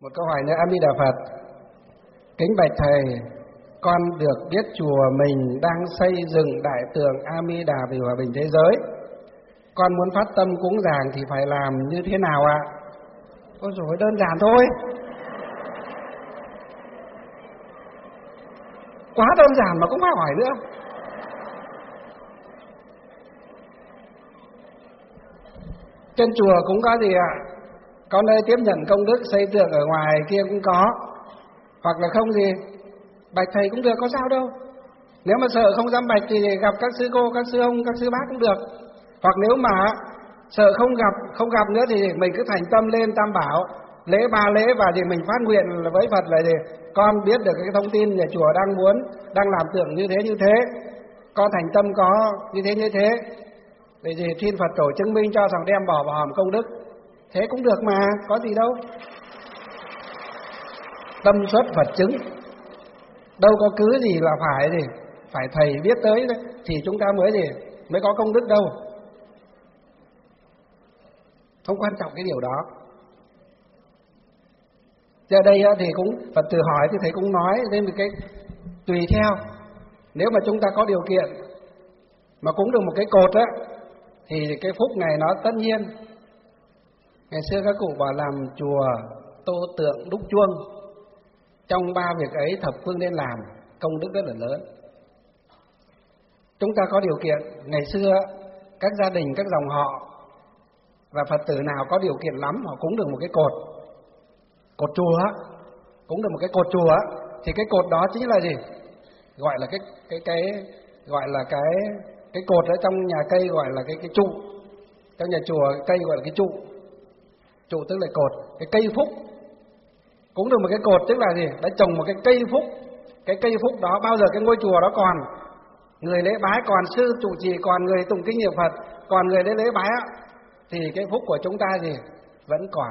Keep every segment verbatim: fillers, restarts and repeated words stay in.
Một câu hỏi nữa. A Di Đà Phật. Kính bạch thầy, con được biết chùa mình đang xây dựng đại tượng A Di Đà vì hòa bình thế giới. Con muốn phát tâm cúng dường thì phải làm như thế nào ạ? Ôi dồi, đơn giản thôi. Quá đơn giản mà cũng phải hỏi nữa. Trên chùa cũng có gì ạ? Có nơi tiếp nhận công đức xây tượng, ở ngoài kia cũng có. Hoặc là không gì, bạch thầy cũng được, có sao đâu. Nếu mà sợ không dám bạch thì gặp các sư cô, các sư ông, các sư bác cũng được. Hoặc nếu mà sợ không gặp không gặp nữa thì mình cứ thành tâm lên Tam Bảo, lễ ba lễ và thì mình phát nguyện với Phật là gì? Con biết được cái thông tin nhà chùa đang muốn, đang làm tượng như thế như thế, con thành tâm có như thế như thế. Vậy thì xin Phật tổ chứng minh cho, rằng đem bỏ vào hòm công đức. Thế cũng được mà, có gì đâu. Tâm xuất Phật chứng. Đâu có cứ gì là phải gì, phải thầy biết tới đấy, thì chúng ta mới gì, mới có công đức đâu. Không quan trọng cái điều đó. Giờ đây thì cũng Phật tử hỏi thì thầy cũng nói nên cái tùy theo. Nếu mà chúng ta có điều kiện mà cúng được một cái cột á, thì cái phúc này nó tất nhiên. Ngày xưa các cụ bảo làm chùa, tô tượng, đúc chuông, trong ba việc ấy thập phương nên làm, công đức rất là lớn. Chúng ta có điều kiện, ngày xưa các gia đình, các dòng họ và Phật tử nào có điều kiện lắm, họ cúng được một cái cột, cột chùa, cúng được một cái cột chùa, thì cái cột đó chính là gì? Gọi là cái cái cái gọi là cái cái cột ở trong nhà cây gọi là cái cái trụ, trong nhà chùa cây gọi là cái trụ, trụ tức là cột, cái cây phúc. Cúng được một cái cột tức là gì? Đã trồng một cái cây phúc. Cái cây phúc đó bao giờ cái ngôi chùa đó còn người lễ bái, còn sư trụ trì, còn người tụng kinh niệm Phật, còn người đến lễ bái á, thì cái phúc của chúng ta gì vẫn còn.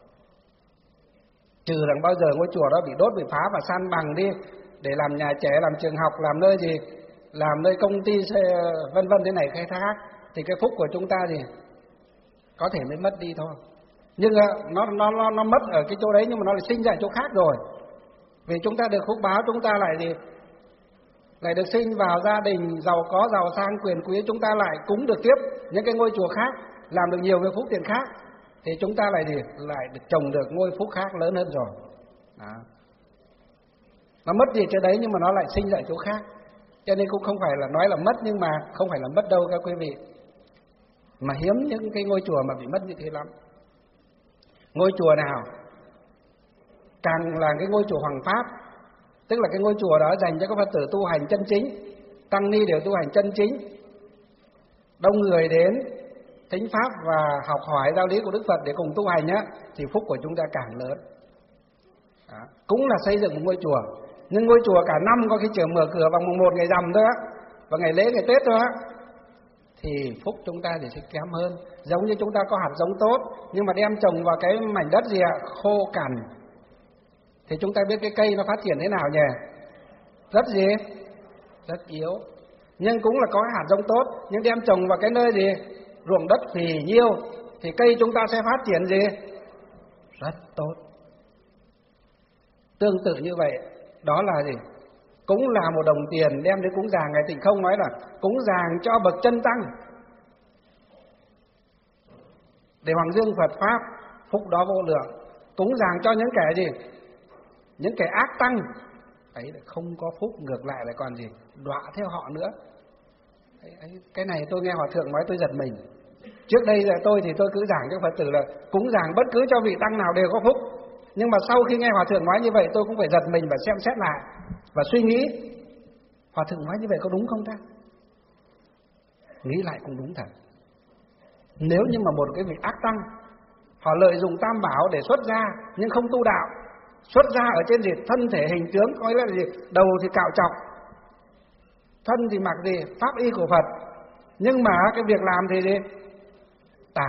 Trừ rằng bao giờ ngôi chùa đó bị đốt, bị phá và san bằng đi để làm nhà trẻ, làm trường học, làm nơi gì, làm nơi công ty vân vân thế này khai thác, thì cái phúc của chúng ta gì có thể mới mất đi thôi. Nhưng nó nó nó nó mất ở cái chỗ đấy, nhưng mà nó lại sinh ra chỗ khác rồi. Vì chúng ta được phúc báo, chúng ta lại gì lại được sinh vào gia đình giàu có, giàu sang, quyền quý, chúng ta lại cúng được tiếp những cái ngôi chùa khác, làm được nhiều cái phúc tiền khác, thì chúng ta lại gì lại được trồng được ngôi phúc khác lớn hơn rồi. Đó. Nó mất gì chỗ đấy nhưng mà nó lại sinh ra chỗ khác. Cho nên cũng không phải là nói là mất, nhưng mà không phải là mất đâu các quý vị. Mà hiếm những cái ngôi chùa mà bị mất như thế lắm. Ngôi chùa nào càng là cái ngôi chùa Hoàng Pháp, tức là cái ngôi chùa đó dành cho các Phật tử tu hành chân chính, tăng ni đều tu hành chân chính, đông người đến thính pháp và học hỏi giáo lý của Đức Phật để cùng tu hành á, thì phúc của chúng ta càng lớn. Đó. Cũng là xây dựng một ngôi chùa, nhưng ngôi chùa cả năm có khi chỉ mở cửa vào mùng một ngày rằm thôi á, và ngày lễ ngày Tết thôi á, thì phúc chúng ta thì sẽ kém hơn. Giống như chúng ta có hạt giống tốt, nhưng mà đem trồng vào cái mảnh đất gì ạ, khô cằn, thì chúng ta biết cái cây nó phát triển thế nào nhỉ? Rất gì? Rất yếu. Nhưng cũng là có hạt giống tốt, nhưng đem trồng vào cái nơi gì, ruộng đất phì nhiêu, thì cây chúng ta sẽ phát triển gì? Rất tốt. Tương tự như vậy, đó là gì? Cũng là một đồng tiền đem đến cúng dường. Ngài Tịnh Không nói là cúng dường cho bậc chân tăng, để hoàng dương Phật pháp, phúc đó vô lượng. Cúng dường cho những kẻ gì? Những kẻ ác tăng, ấy là không có phúc, ngược lại lại còn gì? Đọa theo họ nữa. Ấy, ấy, cái này tôi nghe Hòa Thượng nói tôi giật mình. Trước đây là tôi thì tôi cứ giảng cho Phật tử là cúng dường bất cứ cho vị tăng nào đều có phúc. Nhưng mà sau khi nghe Hòa Thượng nói như vậy, tôi cũng phải giật mình và xem xét lại và suy nghĩ, Hòa Thượng nói như vậy có đúng không ta? Nghĩ lại cũng đúng thật. Nếu như mà một cái vị ác tăng, họ lợi dụng Tam Bảo để xuất gia nhưng không tu đạo, xuất gia ở trên gì? Thân thể hình tướng, coi là gì? Đầu thì cạo trọc, thân thì mặc gì? Pháp y của Phật, nhưng mà cái việc làm thì gì? Tà.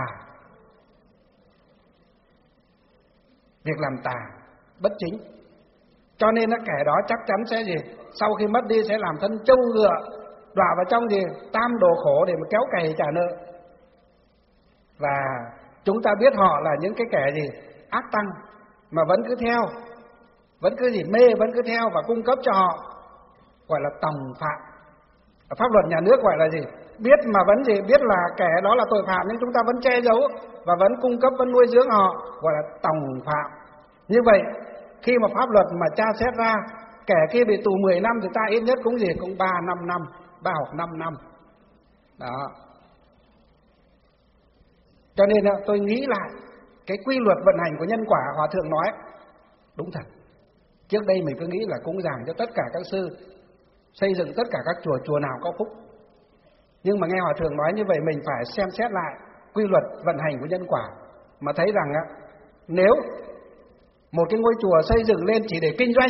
Việc làm tà, bất chính. Cho nên là kẻ đó chắc chắn sẽ gì? Sau khi mất đi sẽ làm thân trâu ngựa, đọa vào trong gì? Tam đồ khổ để mà kéo cày trả nợ. Và chúng ta biết họ là những cái kẻ gì? Ác tăng, mà vẫn cứ theo, vẫn cứ gì mê, vẫn cứ theo và cung cấp cho họ, gọi là tòng phạm. Pháp luật nhà nước gọi là gì? Biết mà vẫn gì? Biết là kẻ đó là tội phạm nhưng chúng ta vẫn che giấu và vẫn cung cấp, vẫn nuôi dưỡng họ, gọi là tòng phạm. Như vậy, khi mà pháp luật mà tra xét ra, kẻ kia bị tù mười năm thì ta ít nhất cũng gì? Cũng ba năm năm, ba hoặc năm năm. Đó. Cho nên tôi nghĩ lại cái quy luật vận hành của nhân quả Hòa Thượng nói đúng thật. Trước đây mình cứ nghĩ là cúng dường cho tất cả các sư, xây dựng tất cả các chùa, chùa nào có phúc. Nhưng mà nghe Hòa Thượng nói như vậy mình phải xem xét lại quy luật vận hành của nhân quả, mà thấy rằng á, nếu một cái ngôi chùa xây dựng lên chỉ để kinh doanh,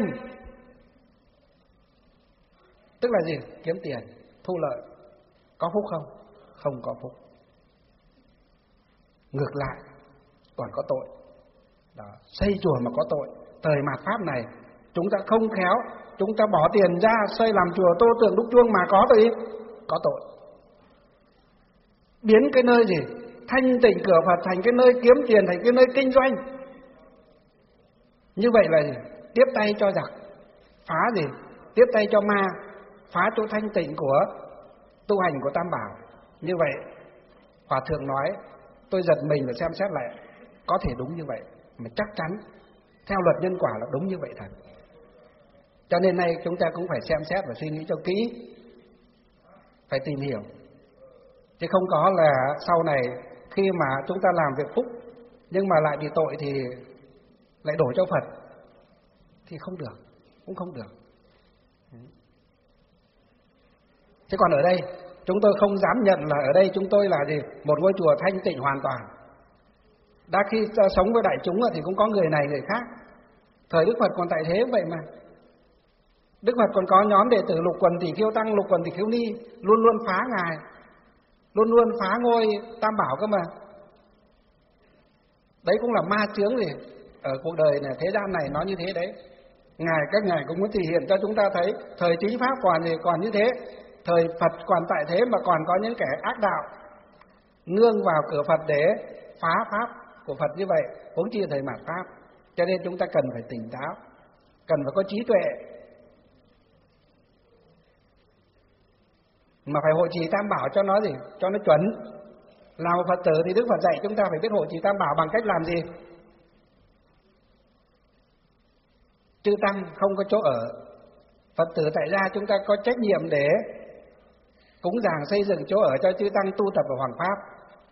tức là gì? Kiếm tiền, thu lợi, có phúc không? Không có phúc. Ngược lại còn có tội. Đó. Xây chùa mà có tội. Thời mạt Pháp này chúng ta không khéo, chúng ta bỏ tiền ra xây làm chùa, tô tượng đúc chuông mà có tội, có tội. Biến cái nơi gì thanh tịnh cửa Phật thành cái nơi kiếm tiền, thành cái nơi kinh doanh. Như vậy là gì? Tiếp tay cho giặc, phá gì? Tiếp tay cho ma, phá chỗ thanh tịnh của tu hành của Tam Bảo. Như vậy Hòa Thượng nói, tôi giật mình và xem xét lại, có thể đúng như vậy, mà chắc chắn theo luật nhân quả là đúng như vậy thật. Cho nên nay chúng ta cũng phải xem xét và suy nghĩ cho kỹ, phải tìm hiểu, chứ không có là sau này khi mà chúng ta làm việc phúc nhưng mà lại bị tội thì lại đổ cho Phật thì không được, cũng không được. Thế còn ở đây chúng tôi không dám nhận là ở đây chúng tôi là gì? Một ngôi chùa thanh tịnh hoàn toàn. Đã khi sống với đại chúng thì cũng có người này người khác. Thời Đức Phật còn tại thế vậy mà. Đức Phật còn có nhóm đệ tử Lục Quần Tỷ Khiêu Tăng, Lục Quần Tỷ Khiêu Ni, luôn luôn phá Ngài, luôn luôn phá ngôi Tam Bảo cơ mà. Đấy cũng là ma chướng gì? Ở cuộc đời này, thế gian này nó như thế đấy. Ngài, các ngài cũng muốn thể hiện cho chúng ta thấy thời chính Pháp còn gì còn như thế. Thời Phật còn tại thế mà còn có những kẻ ác đạo nương vào cửa Phật để phá Pháp của Phật như vậy, huống chi thời mạt Pháp. Cho nên chúng ta cần phải tỉnh táo, cần phải có trí tuệ, mà phải hộ trì Tam Bảo cho nó gì? Cho nó chuẩn. Làm một Phật tử thì Đức Phật dạy chúng ta phải biết hộ trì Tam Bảo bằng cách làm gì? Chư Tăng không có chỗ ở, Phật tử tại gia chúng ta có trách nhiệm để cúng dường xây dựng chỗ ở cho chư Tăng tu tập ở Hoàng Pháp.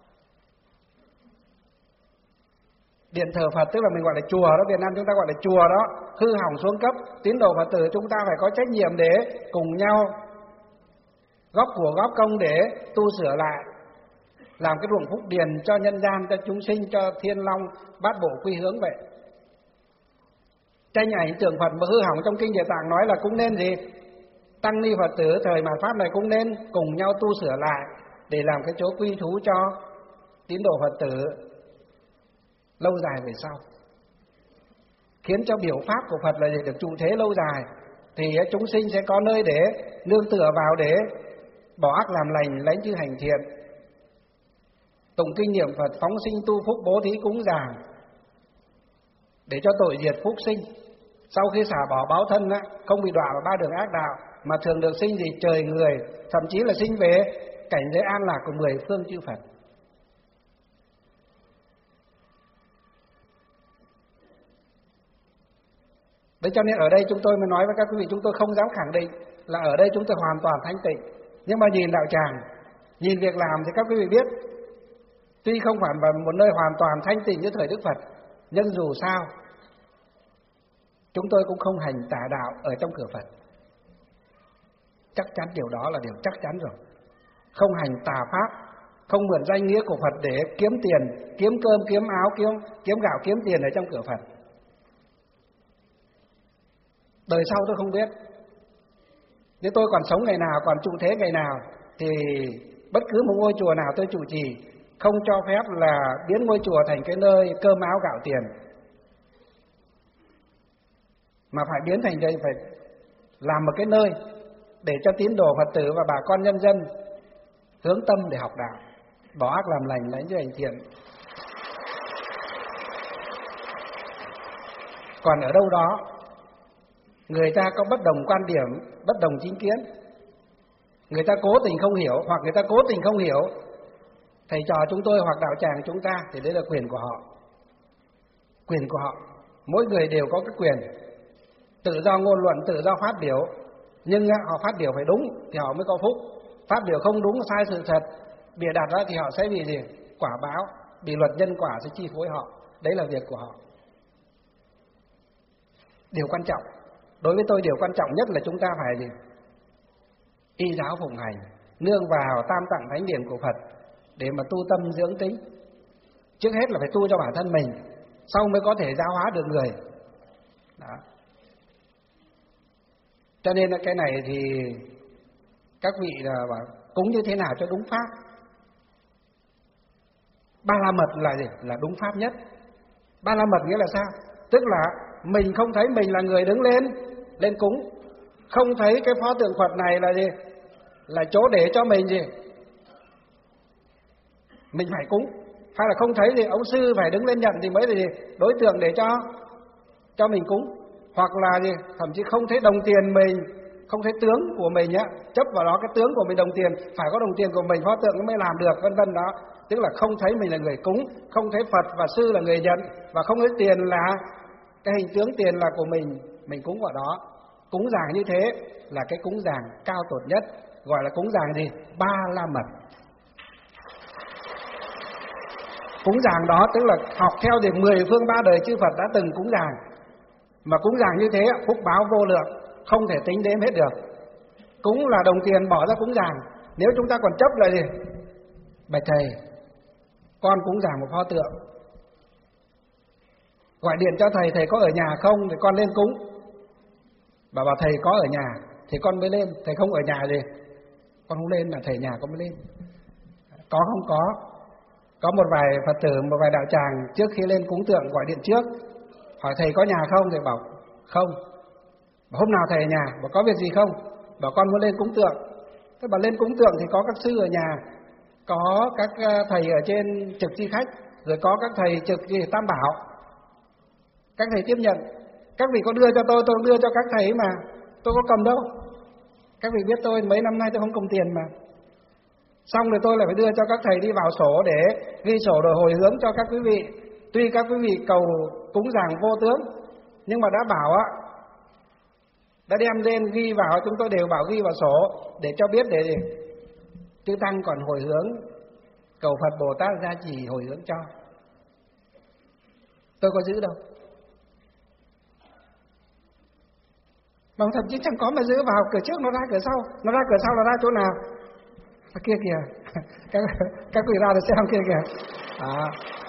Điện thờ Phật tức là mình gọi là chùa đó, Việt Nam chúng ta gọi là chùa đó, hư hỏng xuống cấp, tín đồ Phật tử chúng ta phải có trách nhiệm để cùng nhau góp của góp công để tu sửa lại, làm cái ruộng phúc điền cho nhân gian, cho chúng sinh, cho thiên long bát bộ quy hướng vậy. Tranh ảnh tượng Phật mà hư hỏng trong kinh Địa Tạng nói là cũng nên gì? Tăng ni Phật tử thời mạt Pháp này cũng nên cùng nhau tu sửa lại để làm cái chỗ quy trú cho tín đồ Phật tử lâu dài về sau, khiến cho biểu pháp của Phật là gì? Được trụ thế lâu dài, thì chúng sinh sẽ có nơi để nương tựa vào để bỏ ác làm lành, lãnh chư hành thiện, tụng kinh niệm Phật, phóng sinh tu phúc, bố thí cúng dường để cho tội diệt phúc sinh. Sau khi xả bỏ báo thân á, không bị đọa vào ba đường ác đạo, mà thường được sinh gì? Trời người, thậm chí là sinh về cảnh giới an lạc của mười phương chư Phật. Đấy, cho nên ở đây chúng tôi mới nói với các quý vị, chúng tôi không dám khẳng định là ở đây chúng tôi hoàn toàn thanh tịnh. Nhưng mà nhìn đạo tràng, nhìn việc làm thì các quý vị biết, tuy không phải là một nơi hoàn toàn thanh tịnh như thời Đức Phật, nhưng dù sao chúng tôi cũng không hành tà đạo ở trong cửa Phật. Chắc chắn điều đó là điều chắc chắn rồi. Không hành tà pháp, không mượn danh nghĩa của Phật để kiếm tiền, kiếm cơm, kiếm áo, kiếm, kiếm gạo, kiếm tiền ở trong cửa Phật. Đời sau tôi không biết. Nếu tôi còn sống ngày nào, còn trụ thế ngày nào, thì bất cứ một ngôi chùa nào tôi trụ trì không cho phép là biến ngôi chùa thành cái nơi cơm áo gạo tiền, mà phải biến thành đây, phải làm một cái nơi để cho tín đồ Phật tử và bà con nhân dân hướng tâm để học đạo, bỏ ác làm lành, lãnh chư hành thiện. Còn ở đâu đó người ta có bất đồng quan điểm, bất đồng chính kiến, người ta cố tình không hiểu hoặc người ta cố tình không hiểu thầy trò chúng tôi hoặc đạo tràng chúng ta, thì đấy là quyền của họ. Quyền của họ, mỗi người đều có cái quyền tự do ngôn luận, tự do phát biểu, nhưng họ phát biểu phải đúng thì họ mới có phúc. Phát biểu không đúng, sai sự thật, bịa đặt ra thì họ sẽ bị gì? Quả báo, bị luật nhân quả sẽ chi phối họ. Đấy là việc của họ. Điều quan trọng, đối với tôi điều quan trọng nhất là chúng ta phải gì? Y giáo phụng hành, nương vào tam tạng thánh điển của Phật để mà tu tâm dưỡng tính. Trước hết là phải tu cho bản thân mình, sau mới có thể giáo hóa được người. Đó. Cho nên là cái này thì các vị là bảo cúng như thế nào cho đúng pháp. Ba la mật là gì? Là đúng pháp nhất. Ba la mật nghĩa là sao? Tức là mình không thấy mình là người đứng lên lên cúng, không thấy cái pho tượng Phật này là gì? Là chỗ để cho mình gì? Mình phải cúng. Hay là không thấy gì ông sư phải đứng lên nhận thì mới là gì? Đối tượng để cho cho mình cúng. Hoặc là gì? Thậm chí không thấy đồng tiền mình, không thấy tướng của mình á, chấp vào đó cái tướng của mình đồng tiền, phải có đồng tiền của mình pho tượng mới làm được, vân vân đó. Tức là không thấy mình là người cúng, không thấy Phật và sư là người nhận, và không thấy tiền là cái hình tướng tiền là của mình, mình cúng vào đó. Cúng dường như thế là cái cúng dường cao tột nhất, gọi là cúng dường gì? Ba la mật. Cúng dường đó tức là học theo thì mười phương ba đời chư Phật đã từng cúng dường. Mà cúng dường như thế phúc báo vô lượng, không thể tính đếm hết được. Cúng là đồng tiền bỏ ra cúng dường. Nếu chúng ta còn chấp lại gì? Bạch thầy, con cúng dường một pho tượng, gọi điện cho thầy, thầy có ở nhà không thì con lên cúng. Bảo bảo thầy có ở nhà thì con mới lên, thầy không ở nhà gì con không lên, là thầy nhà con mới lên. Có không có? Có một vài Phật tử, một vài đạo tràng trước khi lên cúng tượng gọi điện trước, hỏi thầy có nhà không, thầy bảo không. Bảo hôm nào thầy ở nhà, bảo có việc gì không, bảo con muốn lên cúng tượng. Thế bảo lên cúng tượng thì có các sư ở nhà, có các thầy ở trên trực chi khách, rồi có các thầy trực gì tam bảo, các thầy tiếp nhận. Các vị có đưa cho tôi, tôi đưa cho các thầy mà, tôi có cầm đâu. Các vị biết tôi mấy năm nay tôi không cầm tiền mà. Xong rồi tôi lại phải đưa cho các thầy đi vào sổ để ghi sổ rồi hồi hướng cho các quý vị. Tuy các quý vị cầu cúng dường vô tướng, nhưng mà đã bảo á, đã đem lên ghi vào, chúng tôi đều bảo ghi vào sổ để cho biết để gì? Chư Tăng còn hồi hướng, cầu Phật Bồ Tát gia trì hồi hướng cho. Tôi có giữ đâu. Mà thậm chí chẳng có mà giữ, vào cửa trước nó ra cửa sau, nó ra cửa sau là ra chỗ nào? À, kia kìa, các, các quý ra được xem kia kìa. À.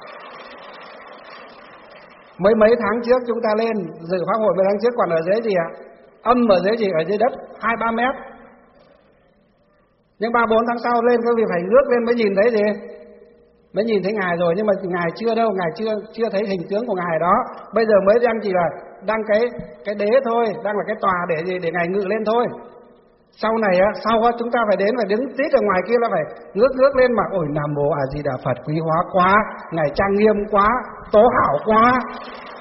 Mấy mấy tháng trước chúng ta lên dự pháp hội, mấy tháng trước còn ở dưới gì ạ? Âm ở dưới gì? Ở dưới đất hai ba mét. Nhưng ba bốn tháng sau lên các vị phải ngước lên mới nhìn thấy gì? Mới nhìn thấy ngài rồi, nhưng mà ngài chưa đâu, ngài chưa chưa thấy hình tướng của ngài đó. Bây giờ mới đang chỉ là đang cái cái đế thôi, đang là cái tòa để gì? Để ngài ngự lên thôi. Sau này á, sau á chúng ta phải đến, phải đứng tít ở ngoài kia là phải ngước ngước lên mà ôi Nam Mô A Di Đà Phật, quý hóa quá, ngài trang nghiêm quá, tố hảo quá.